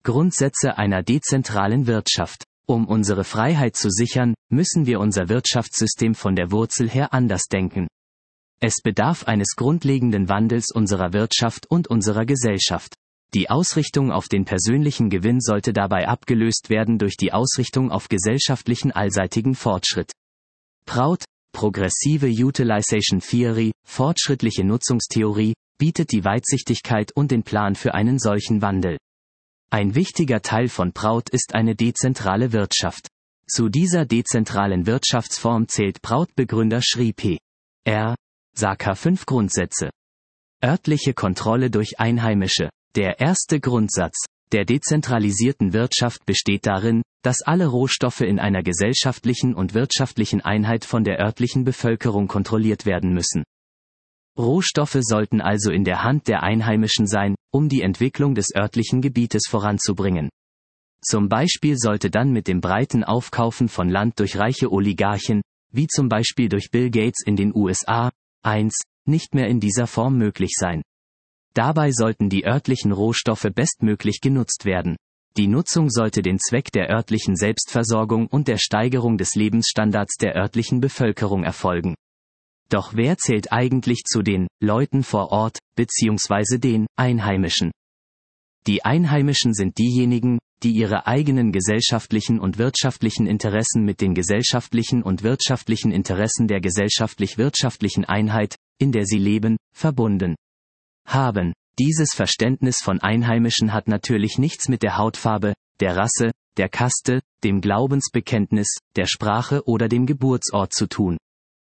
Grundsätze einer dezentralen Wirtschaft. Um unsere Freiheit zu sichern, müssen wir unser Wirtschaftssystem von der Wurzel her anders denken. Es bedarf eines grundlegenden Wandels unserer Wirtschaft und unserer Gesellschaft. Die Ausrichtung auf den persönlichen Gewinn sollte dabei abgelöst werden durch die Ausrichtung auf gesellschaftlichen allseitigen Fortschritt. Prout, Progressive Utilization Theory, fortschrittliche Nutzungstheorie, bietet die Weitsichtigkeit und den Plan für einen solchen Wandel. Ein wichtiger Teil von Prout ist eine dezentrale Wirtschaft. Zu dieser dezentralen Wirtschaftsform zählt Prout-Begründer Sri P. R. Saka 5 Grundsätze. Örtliche Kontrolle durch Einheimische. Der erste Grundsatz der dezentralisierten Wirtschaft besteht darin, dass alle Rohstoffe in einer gesellschaftlichen und wirtschaftlichen Einheit von der örtlichen Bevölkerung kontrolliert werden müssen. Rohstoffe sollten also in der Hand der Einheimischen sein, um die Entwicklung des örtlichen Gebietes voranzubringen. Zum Beispiel sollte dann mit dem breiten Aufkaufen von Land durch reiche Oligarchen, wie zum Beispiel durch Bill Gates in den USA, nicht mehr in dieser Form möglich sein. Dabei sollten die örtlichen Rohstoffe bestmöglich genutzt werden. Die Nutzung sollte den Zweck der örtlichen Selbstversorgung und der Steigerung des Lebensstandards der örtlichen Bevölkerung erfolgen. Doch wer zählt eigentlich zu den Leuten vor Ort, bzw. den Einheimischen? Die Einheimischen sind diejenigen, die ihre eigenen gesellschaftlichen und wirtschaftlichen Interessen mit den gesellschaftlichen und wirtschaftlichen Interessen der gesellschaftlich-wirtschaftlichen Einheit, in der sie leben, verbunden haben. Dieses Verständnis von Einheimischen hat natürlich nichts mit der Hautfarbe, der Rasse, der Kaste, dem Glaubensbekenntnis, der Sprache oder dem Geburtsort zu tun.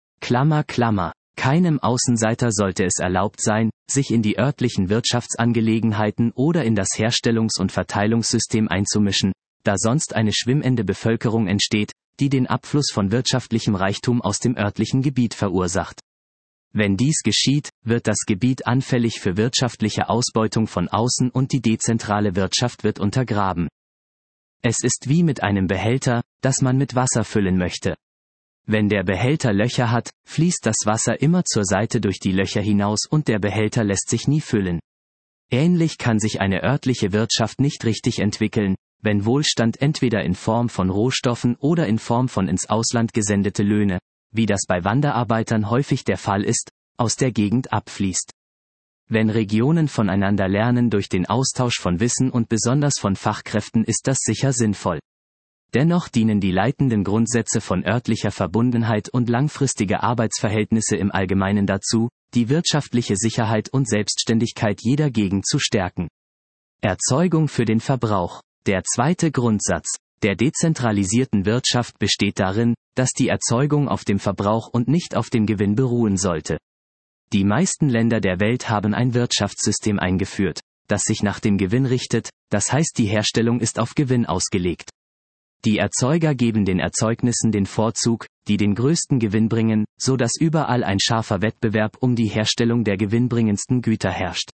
Keinem Außenseiter sollte es erlaubt sein, sich in die örtlichen Wirtschaftsangelegenheiten oder in das Herstellungs- und Verteilungssystem einzumischen, da sonst eine schwimmende Bevölkerung entsteht, die den Abfluss von wirtschaftlichem Reichtum aus dem örtlichen Gebiet verursacht. Wenn dies geschieht, wird das Gebiet anfällig für wirtschaftliche Ausbeutung von außen und die dezentrale Wirtschaft wird untergraben. Es ist wie mit einem Behälter, das man mit Wasser füllen möchte. Wenn der Behälter Löcher hat, fließt das Wasser immer zur Seite durch die Löcher hinaus und der Behälter lässt sich nie füllen. Ähnlich kann sich eine örtliche Wirtschaft nicht richtig entwickeln, wenn Wohlstand entweder in Form von Rohstoffen oder in Form von ins Ausland gesendete Löhne, wie das bei Wanderarbeitern häufig der Fall ist, aus der Gegend abfließt. Wenn Regionen voneinander lernen durch den Austausch von Wissen und besonders von Fachkräften, ist das sicher sinnvoll. Dennoch dienen die leitenden Grundsätze von örtlicher Verbundenheit und langfristige Arbeitsverhältnisse im Allgemeinen dazu, die wirtschaftliche Sicherheit und Selbstständigkeit jeder Gegend zu stärken. Erzeugung für den Verbrauch. Der zweite Grundsatz der dezentralisierten Wirtschaft besteht darin, dass die Erzeugung auf dem Verbrauch und nicht auf dem Gewinn beruhen sollte. Die meisten Länder der Welt haben ein Wirtschaftssystem eingeführt, das sich nach dem Gewinn richtet, das heißt die Herstellung ist auf Gewinn ausgelegt. Die Erzeuger geben den Erzeugnissen den Vorzug, die den größten Gewinn bringen, so dass überall ein scharfer Wettbewerb um die Herstellung der gewinnbringendsten Güter herrscht.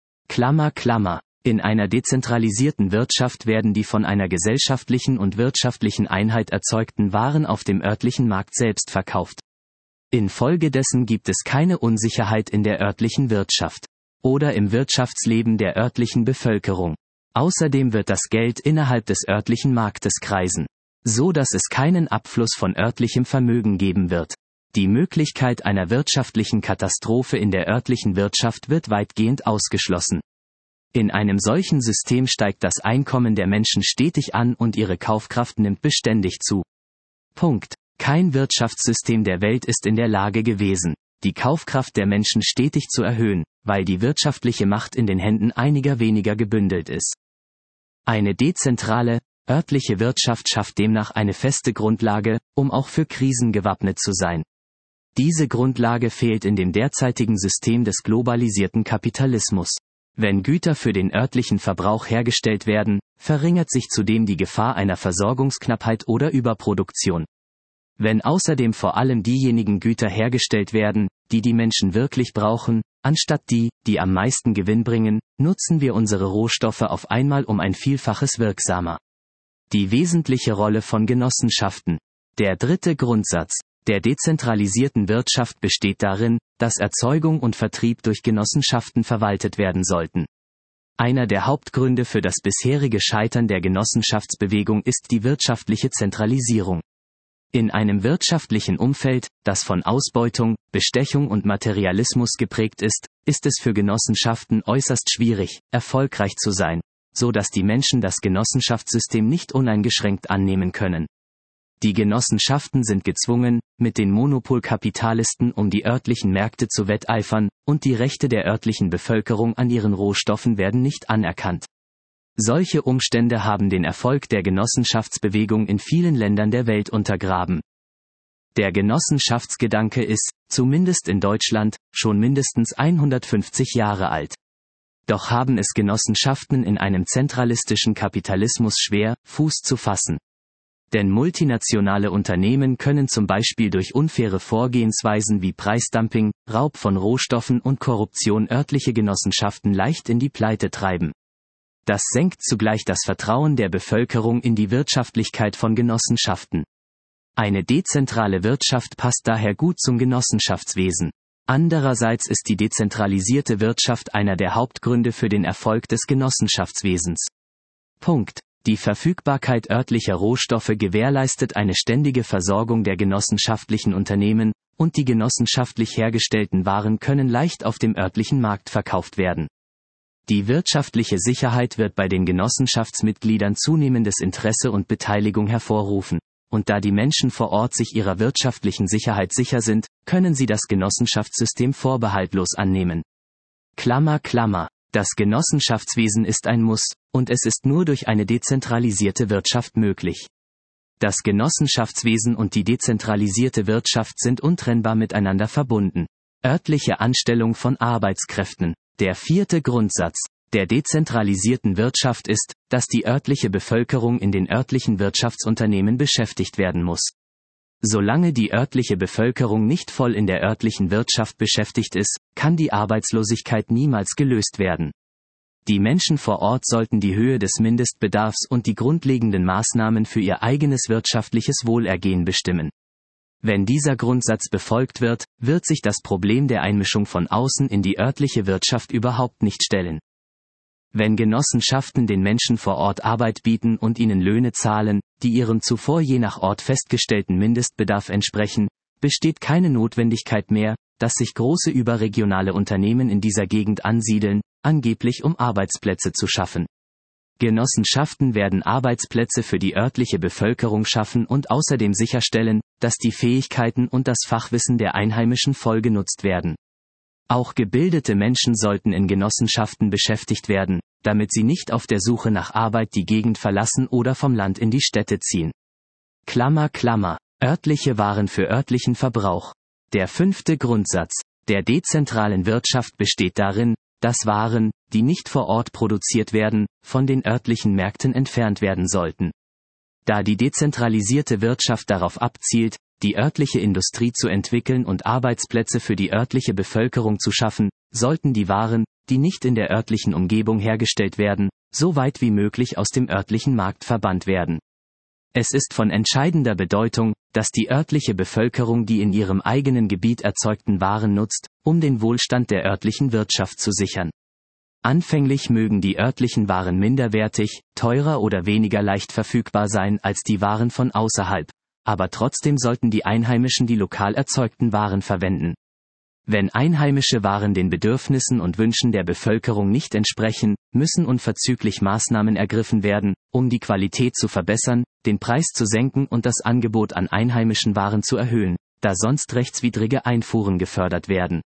In einer dezentralisierten Wirtschaft werden die von einer gesellschaftlichen und wirtschaftlichen Einheit erzeugten Waren auf dem örtlichen Markt selbst verkauft. Infolgedessen gibt es keine Unsicherheit in der örtlichen Wirtschaft oder im Wirtschaftsleben der örtlichen Bevölkerung. Außerdem wird das Geld innerhalb des örtlichen Marktes kreisen, so dass es keinen Abfluss von örtlichem Vermögen geben wird. Die Möglichkeit einer wirtschaftlichen Katastrophe in der örtlichen Wirtschaft wird weitgehend ausgeschlossen. In einem solchen System steigt das Einkommen der Menschen stetig an und ihre Kaufkraft nimmt beständig zu. Kein Wirtschaftssystem der Welt ist in der Lage gewesen, die Kaufkraft der Menschen stetig zu erhöhen, weil die wirtschaftliche Macht in den Händen einiger weniger gebündelt ist. Eine dezentrale, örtliche Wirtschaft schafft demnach eine feste Grundlage, um auch für Krisen gewappnet zu sein. Diese Grundlage fehlt in dem derzeitigen System des globalisierten Kapitalismus. Wenn Güter für den örtlichen Verbrauch hergestellt werden, verringert sich zudem die Gefahr einer Versorgungsknappheit oder Überproduktion. Wenn außerdem vor allem diejenigen Güter hergestellt werden, die die Menschen wirklich brauchen, anstatt die am meisten Gewinn bringen, nutzen wir unsere Rohstoffe auf einmal um ein Vielfaches wirksamer. Die wesentliche Rolle von Genossenschaften. Der dritte Grundsatz der dezentralisierten Wirtschaft besteht darin, dass Erzeugung und Vertrieb durch Genossenschaften verwaltet werden sollten. Einer der Hauptgründe für das bisherige Scheitern der Genossenschaftsbewegung ist die wirtschaftliche Zentralisierung. In einem wirtschaftlichen Umfeld, das von Ausbeutung, Bestechung und Materialismus geprägt ist, ist es für Genossenschaften äußerst schwierig, erfolgreich zu sein, so dass die Menschen das Genossenschaftssystem nicht uneingeschränkt annehmen können. Die Genossenschaften sind gezwungen, mit den Monopolkapitalisten um die örtlichen Märkte zu wetteifern, und die Rechte der örtlichen Bevölkerung an ihren Rohstoffen werden nicht anerkannt. Solche Umstände haben den Erfolg der Genossenschaftsbewegung in vielen Ländern der Welt untergraben. Der Genossenschaftsgedanke ist, zumindest in Deutschland, schon mindestens 150 Jahre alt. Doch haben es Genossenschaften in einem zentralistischen Kapitalismus schwer, Fuß zu fassen. Denn multinationale Unternehmen können zum Beispiel durch unfaire Vorgehensweisen wie Preisdumping, Raub von Rohstoffen und Korruption örtliche Genossenschaften leicht in die Pleite treiben. Das senkt zugleich das Vertrauen der Bevölkerung in die Wirtschaftlichkeit von Genossenschaften. Eine dezentrale Wirtschaft passt daher gut zum Genossenschaftswesen. Andererseits ist die dezentralisierte Wirtschaft einer der Hauptgründe für den Erfolg des Genossenschaftswesens. Punkt. Die Verfügbarkeit örtlicher Rohstoffe gewährleistet eine ständige Versorgung der genossenschaftlichen Unternehmen, und die genossenschaftlich hergestellten Waren können leicht auf dem örtlichen Markt verkauft werden. Die wirtschaftliche Sicherheit wird bei den Genossenschaftsmitgliedern zunehmendes Interesse und Beteiligung hervorrufen, und da die Menschen vor Ort sich ihrer wirtschaftlichen Sicherheit sicher sind, können sie das Genossenschaftssystem vorbehaltlos annehmen. Klammer. Das Genossenschaftswesen ist ein Muss, und es ist nur durch eine dezentralisierte Wirtschaft möglich. Das Genossenschaftswesen und die dezentralisierte Wirtschaft sind untrennbar miteinander verbunden. Örtliche Anstellung von Arbeitskräften. Der 4. Grundsatz der dezentralisierten Wirtschaft ist, dass die örtliche Bevölkerung in den örtlichen Wirtschaftsunternehmen beschäftigt werden muss. Solange die örtliche Bevölkerung nicht voll in der örtlichen Wirtschaft beschäftigt ist, kann die Arbeitslosigkeit niemals gelöst werden. Die Menschen vor Ort sollten die Höhe des Mindestbedarfs und die grundlegenden Maßnahmen für ihr eigenes wirtschaftliches Wohlergehen bestimmen. Wenn dieser Grundsatz befolgt wird, wird sich das Problem der Einmischung von außen in die örtliche Wirtschaft überhaupt nicht stellen. Wenn Genossenschaften den Menschen vor Ort Arbeit bieten und ihnen Löhne zahlen, die ihrem zuvor je nach Ort festgestellten Mindestbedarf entsprechen, besteht keine Notwendigkeit mehr, dass sich große überregionale Unternehmen in dieser Gegend ansiedeln, angeblich um Arbeitsplätze zu schaffen. Genossenschaften werden Arbeitsplätze für die örtliche Bevölkerung schaffen und außerdem sicherstellen, dass die Fähigkeiten und das Fachwissen der Einheimischen voll genutzt werden. Auch gebildete Menschen sollten in Genossenschaften beschäftigt werden, damit sie nicht auf der Suche nach Arbeit die Gegend verlassen oder vom Land in die Städte ziehen. Klammer. Örtliche Waren für örtlichen Verbrauch. Der 5. Grundsatz der dezentralen Wirtschaft besteht darin, dass Waren, die nicht vor Ort produziert werden, von den örtlichen Märkten entfernt werden sollten. Da die dezentralisierte Wirtschaft darauf abzielt, die örtliche Industrie zu entwickeln und Arbeitsplätze für die örtliche Bevölkerung zu schaffen, sollten die Waren, die nicht in der örtlichen Umgebung hergestellt werden, so weit wie möglich aus dem örtlichen Markt verbannt werden. Es ist von entscheidender Bedeutung, dass die örtliche Bevölkerung die in ihrem eigenen Gebiet erzeugten Waren nutzt, um den Wohlstand der örtlichen Wirtschaft zu sichern. Anfänglich mögen die örtlichen Waren minderwertig, teurer oder weniger leicht verfügbar sein als die Waren von außerhalb, aber trotzdem sollten die Einheimischen die lokal erzeugten Waren verwenden. Wenn einheimische Waren den Bedürfnissen und Wünschen der Bevölkerung nicht entsprechen, müssen unverzüglich Maßnahmen ergriffen werden, um die Qualität zu verbessern, den Preis zu senken und das Angebot an einheimischen Waren zu erhöhen, da sonst rechtswidrige Einfuhren gefördert werden.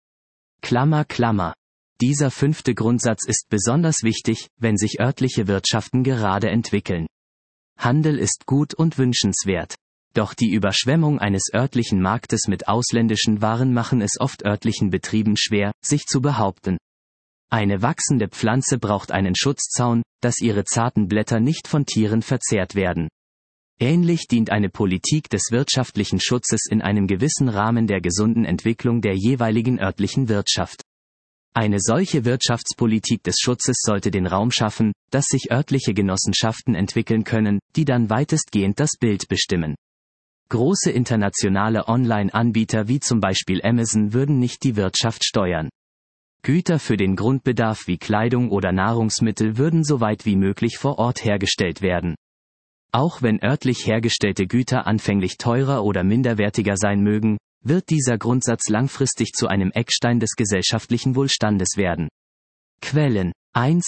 Klammer. Dieser 5. Grundsatz ist besonders wichtig, wenn sich örtliche Wirtschaften gerade entwickeln. Handel ist gut und wünschenswert. Doch die Überschwemmung eines örtlichen Marktes mit ausländischen Waren machen es oft örtlichen Betrieben schwer, sich zu behaupten. Eine wachsende Pflanze braucht einen Schutzzaun, dass ihre zarten Blätter nicht von Tieren verzehrt werden. Ähnlich dient eine Politik des wirtschaftlichen Schutzes in einem gewissen Rahmen der gesunden Entwicklung der jeweiligen örtlichen Wirtschaft. Eine solche Wirtschaftspolitik des Schutzes sollte den Raum schaffen, dass sich örtliche Genossenschaften entwickeln können, die dann weitestgehend das Bild bestimmen. Große internationale Online-Anbieter wie zum Beispiel Amazon würden nicht die Wirtschaft steuern. Güter für den Grundbedarf wie Kleidung oder Nahrungsmittel würden so weit wie möglich vor Ort hergestellt werden. Auch wenn örtlich hergestellte Güter anfänglich teurer oder minderwertiger sein mögen, wird dieser Grundsatz langfristig zu einem Eckstein des gesellschaftlichen Wohlstandes werden. Quellen: 1.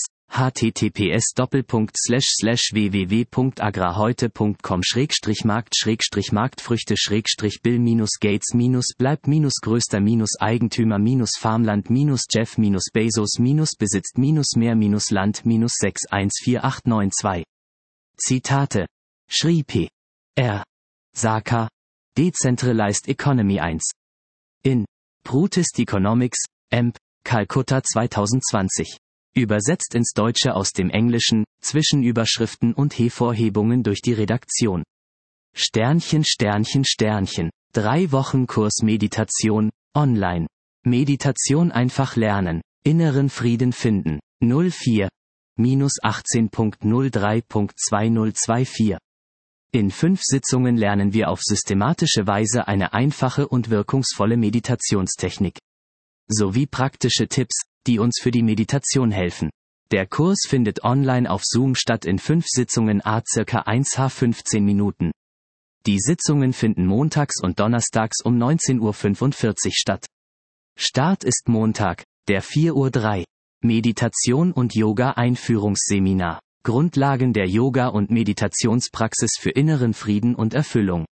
https://www.agrarheute.com/Markt-Größter-Markt-Früchte-Bill-Gates-Meyer-Milliarden-Jeff-Bezos-Mehr-Menos-Land-61429. Zitate: Schrie P. R. Saka, Decentralized Economy 1. In Protist Economics, Emp. Calcutta 2020. Übersetzt ins Deutsche aus dem Englischen, Zwischenüberschriften und Hervorhebungen durch die Redaktion. *******. 3 Wochen Kurs Meditation, online. Meditation einfach lernen, inneren Frieden finden. 04-18.03.2024. In 5 Sitzungen lernen wir auf systematische Weise eine einfache und wirkungsvolle Meditationstechnik. Sowie praktische Tipps, die uns für die Meditation helfen. Der Kurs findet online auf Zoom statt in 5 Sitzungen à ca. 1h 15 Minuten. Die Sitzungen finden montags und donnerstags um 19:45 Uhr statt. Start ist Montag, der 4:03 Uhr. Meditation und Yoga Einführungsseminar. Grundlagen der Yoga- und Meditationspraxis für inneren Frieden und Erfüllung.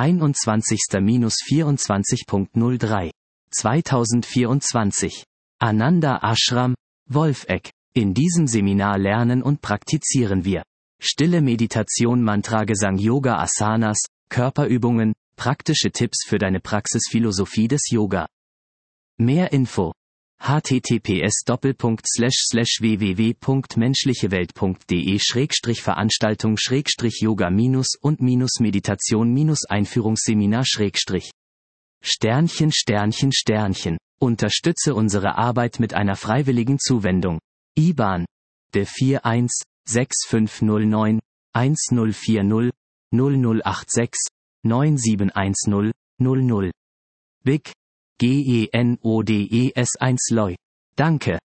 21-24.03. 2024. Ananda Ashram, Wolfegg. In diesem Seminar lernen und praktizieren wir stille Meditation, Mantragesang, Yoga, Asanas, Körperübungen, praktische Tipps für deine Praxisphilosophie des Yoga. Mehr Info: https://www.menschlichewelt.de/yoga- und-meditation-einführungsseminar/. Unterstütze unsere Arbeit mit einer freiwilligen Zuwendung. IBAN: DE 41-6509 1040 0086 9710 00. BIC: GENODES 1 LOI. Danke.